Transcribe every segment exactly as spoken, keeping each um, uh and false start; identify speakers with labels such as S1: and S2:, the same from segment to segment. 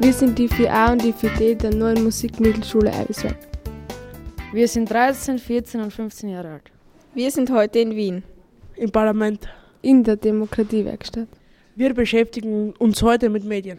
S1: Wir sind die vier a und die vier d der neuen Musikmittelschule Eiweswald.
S2: Wir sind dreizehn, vierzehn und fünfzehn Jahre alt.
S3: Wir sind heute in Wien.
S4: Im Parlament.
S1: In der Demokratiewerkstatt.
S4: Wir beschäftigen uns heute mit Medien.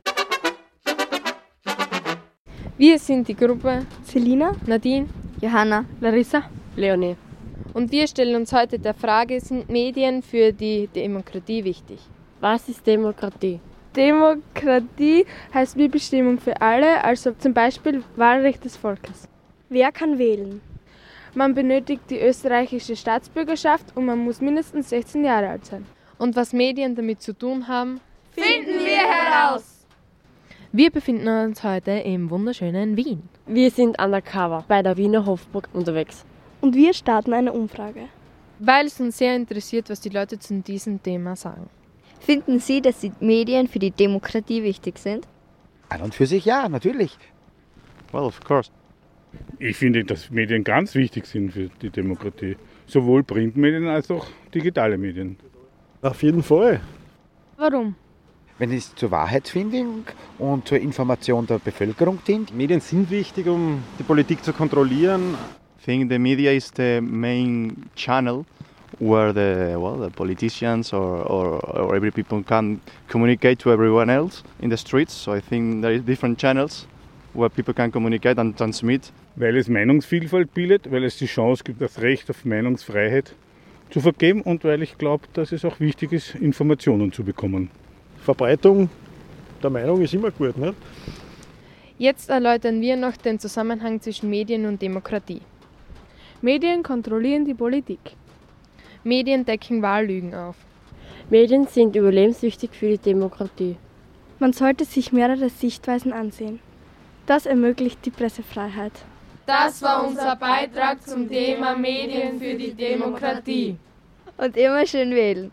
S1: Wir sind die Gruppe
S3: Selina,
S1: Nadine,
S3: Johanna,
S1: Larissa,
S2: Leonie.
S1: Und wir stellen uns heute der Frage, sind Medien für die Demokratie wichtig?
S2: Was ist Demokratie?
S1: Demokratie heißt Mitbestimmung für alle, also zum Beispiel Wahlrecht des Volkes.
S3: Wer kann wählen?
S1: Man benötigt die österreichische Staatsbürgerschaft und man muss mindestens sechzehn Jahre alt sein. Und was Medien damit zu tun haben,
S3: finden wir heraus!
S5: Wir befinden uns heute im wunderschönen Wien.
S2: Wir sind undercover bei der Wiener Hofburg unterwegs.
S3: Und wir starten eine Umfrage.
S1: Weil es uns sehr interessiert, was die Leute zu diesem Thema sagen.
S6: Finden Sie, dass die Medien für die Demokratie wichtig sind?
S7: An und für sich ja, natürlich.
S8: Well, of course.
S9: Ich finde, dass Medien ganz wichtig sind für die Demokratie. Sowohl Printmedien als auch digitale Medien.
S8: Auf jeden Fall.
S1: Warum?
S7: Wenn es zur Wahrheitsfindung und zur Information der Bevölkerung dient.
S8: Medien sind wichtig, um die Politik zu kontrollieren. I think the media is the main channel where the well the politicians or, or, or every people can communicate to everyone else in the streets. So I think there is different channels where people can communicate and transmit.
S9: Weil es Meinungsvielfalt bildet, weil es die Chance gibt, das Recht auf Meinungsfreiheit zu vergeben und weil ich glaube, dass es auch wichtig ist, Informationen zu bekommen.
S8: Verbreitung der Meinung ist immer gut, nicht?
S1: Jetzt erläutern wir noch den Zusammenhang zwischen Medien und Demokratie. Medien kontrollieren die Politik. Medien decken Wahllügen auf.
S2: Medien sind überlebenswichtig für die Demokratie.
S3: Man sollte sich mehrere Sichtweisen ansehen. Das ermöglicht die Pressefreiheit.
S1: Das war unser Beitrag zum Thema Medien für die Demokratie.
S6: Und immer schön wählen.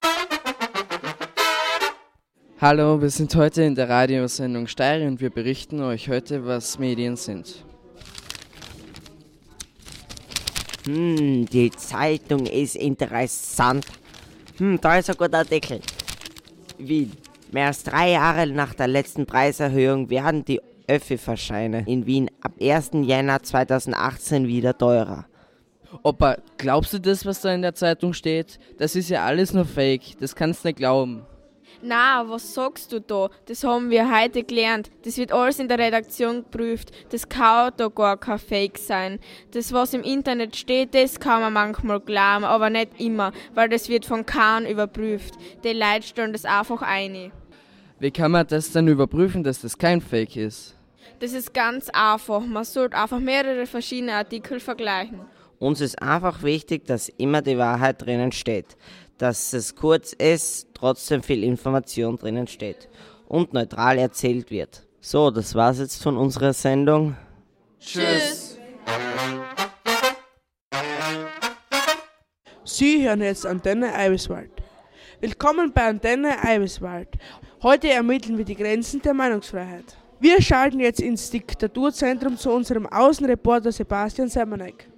S10: Hallo, wir sind heute in der Radiosendung Steyr und wir berichten euch heute, was Medien sind.
S11: Hm, die Zeitung ist interessant. Hm, da ist ein guter Artikel. Wien. Mehr als drei Jahre nach der letzten Preiserhöhung werden die Öffi-Fahrscheine in Wien ab ersten Jänner zweitausendachtzehn wieder teurer.
S10: Opa, glaubst du das, was da in der Zeitung steht? Das ist ja alles nur Fake, das kannst du nicht glauben.
S3: Na, was sagst du da? Das haben wir heute gelernt. Das wird alles in der Redaktion geprüft. Das kann da gar kein Fake sein. Das, was im Internet steht, das kann man manchmal glauben, aber nicht immer, weil das wird von keinem überprüft. Die Leute stellen das einfach ein.
S10: Wie kann man das dann überprüfen, dass das kein Fake ist?
S3: Das ist ganz einfach. Man sollte einfach mehrere verschiedene Artikel vergleichen.
S11: Uns ist einfach wichtig, dass immer die Wahrheit drinnen steht. Dass es kurz ist, trotzdem viel Information drinnen steht und neutral erzählt wird. So, das war's jetzt von unserer Sendung.
S3: Tschüss!
S4: Sie hören jetzt Antenne Eiweswald. Willkommen bei Antenne Eiweswald. Heute ermitteln wir die Grenzen der Meinungsfreiheit. Wir schalten jetzt ins Diktaturzentrum zu unserem Außenreporter Sebastian Semanek.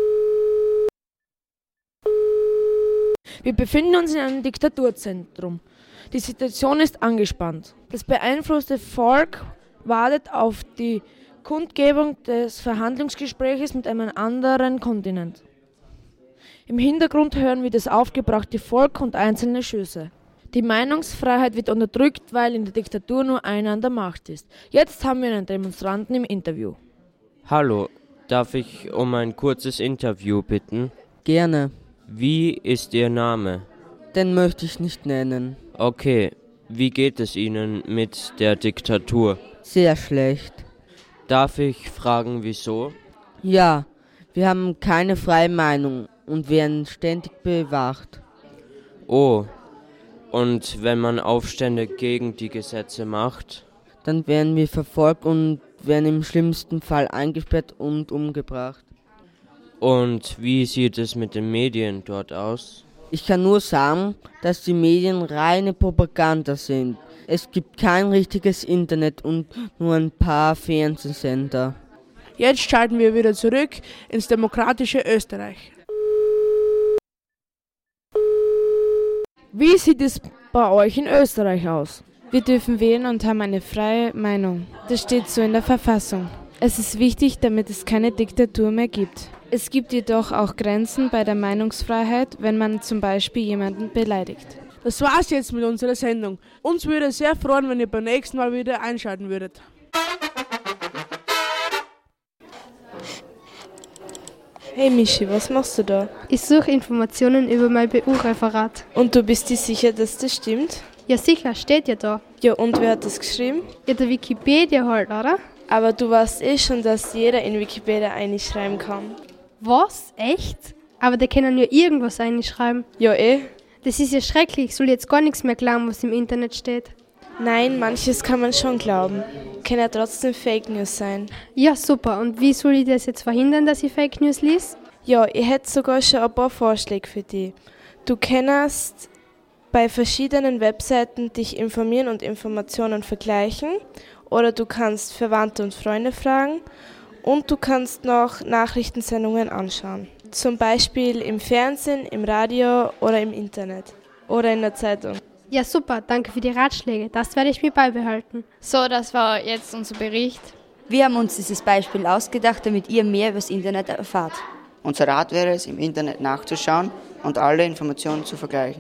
S2: Wir befinden uns in einem Diktaturzentrum. Die Situation ist angespannt. Das beeinflusste Volk wartet auf die Kundgebung des Verhandlungsgespräches mit einem anderen Kontinent. Im Hintergrund hören wir das aufgebrachte Volk und einzelne Schüsse. Die Meinungsfreiheit wird unterdrückt, weil in der Diktatur nur einer an der Macht ist. Jetzt haben wir einen Demonstranten im Interview.
S12: Hallo, darf ich um ein kurzes Interview bitten?
S10: Gerne.
S12: Wie ist Ihr Name?
S10: Den möchte ich nicht nennen.
S12: Okay, wie geht es Ihnen mit der Diktatur?
S10: Sehr schlecht.
S12: Darf ich fragen, wieso?
S10: Ja, wir haben keine freie Meinung und werden ständig bewacht.
S12: Oh, und wenn man Aufstände gegen die Gesetze macht?
S10: Dann werden wir verfolgt und werden im schlimmsten Fall eingesperrt und umgebracht.
S12: Und wie sieht es mit den Medien dort aus?
S10: Ich kann nur sagen, dass die Medien reine Propaganda sind. Es gibt kein richtiges Internet und nur ein paar Fernsehsender.
S4: Jetzt schalten wir wieder zurück ins demokratische Österreich.
S2: Wie sieht es bei euch in Österreich aus? Wir dürfen wählen und haben eine freie Meinung. Das steht so in der Verfassung. Es ist wichtig, damit es keine Diktatur mehr gibt. Es gibt jedoch auch Grenzen bei der Meinungsfreiheit, wenn man zum Beispiel jemanden beleidigt.
S4: Das war's jetzt mit unserer Sendung. Uns würde es sehr freuen, wenn ihr beim nächsten Mal wieder einschalten würdet.
S2: Hey Michi, was machst du da?
S1: Ich suche Informationen über mein B U-Referat.
S2: Und du bist dir sicher, dass das stimmt?
S1: Ja sicher, steht ja da.
S2: Ja, und wer hat das geschrieben?
S1: Ja, der Wikipedia halt, oder?
S2: Aber du weißt eh schon, dass jeder in Wikipedia einschreiben kann.
S1: Was? Echt? Aber die können ja irgendwas einschreiben.
S2: Ja eh.
S1: Das ist ja schrecklich, ich soll jetzt gar nichts mehr glauben, was im Internet steht.
S2: Nein, manches kann man schon glauben. Kann ja trotzdem Fake News sein.
S1: Ja, super. Und wie soll ich das jetzt verhindern, dass ich Fake News lese?
S2: Ja, ich hätte sogar schon ein paar Vorschläge für dich. Du kannst bei verschiedenen Webseiten dich informieren und Informationen vergleichen. Oder du kannst Verwandte und Freunde fragen. Und du kannst noch Nachrichtensendungen anschauen. Zum Beispiel im Fernsehen, im Radio oder im Internet. Oder in der Zeitung.
S1: Ja, super. Danke für die Ratschläge. Das werde ich mir beibehalten.
S3: So, das war jetzt unser Bericht.
S6: Wir haben uns dieses Beispiel ausgedacht, damit ihr mehr über das Internet erfahrt.
S13: Unser Rat wäre es, im Internet nachzuschauen und alle Informationen zu vergleichen.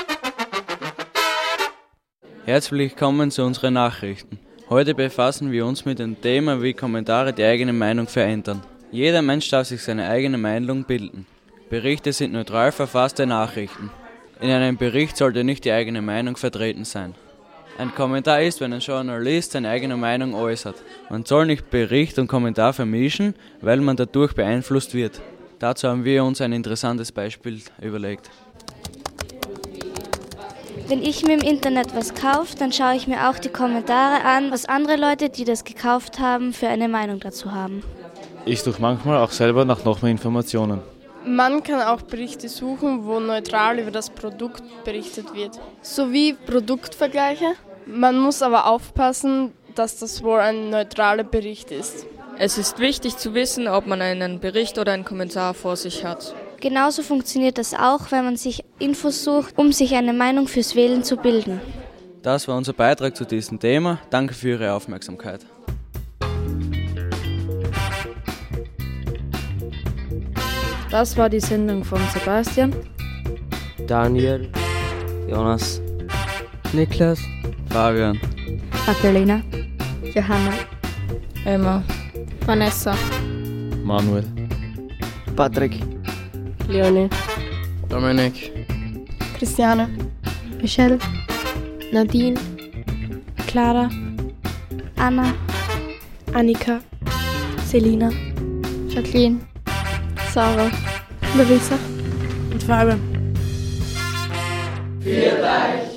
S12: Herzlich willkommen zu unseren Nachrichten. Heute befassen wir uns mit dem Thema, wie Kommentare die eigene Meinung verändern. Jeder Mensch darf sich seine eigene Meinung bilden. Berichte sind neutral verfasste Nachrichten. In einem Bericht sollte nicht die eigene Meinung vertreten sein. Ein Kommentar ist, wenn ein Journalist seine eigene Meinung äußert. Man soll nicht Bericht und Kommentar vermischen, weil man dadurch beeinflusst wird. Dazu haben wir uns ein interessantes Beispiel überlegt.
S14: Wenn ich mir im Internet was kaufe, dann schaue ich mir auch die Kommentare an, was andere Leute, die das gekauft haben, für eine Meinung dazu haben.
S15: Ich suche manchmal auch selber nach noch mehr Informationen.
S3: Man kann auch Berichte suchen, wo neutral über das Produkt berichtet wird, sowie Produktvergleiche. Man muss aber aufpassen, dass das wohl ein neutraler Bericht ist.
S16: Es ist wichtig zu wissen, ob man einen Bericht oder einen Kommentar vor sich hat.
S14: Genauso funktioniert das auch, wenn man sich Infos sucht, um sich eine Meinung fürs Wählen zu bilden.
S12: Das war unser Beitrag zu diesem Thema. Danke für Ihre Aufmerksamkeit.
S2: Das war die Sendung von Sebastian,
S12: Daniel,
S10: Jonas, Niklas,
S12: Fabian,
S6: Magdalena,
S3: Johanna, Emma, Vanessa,
S15: Manuel,
S13: Patrick,
S5: Leonie,
S15: Dominik,
S3: Christiane,
S1: Michelle, Nadine,
S2: Clara,
S14: Anna,
S2: Annika, Selina,
S3: Jacqueline, Sarah,
S1: Marissa
S4: und Fabian.
S17: Viert euch!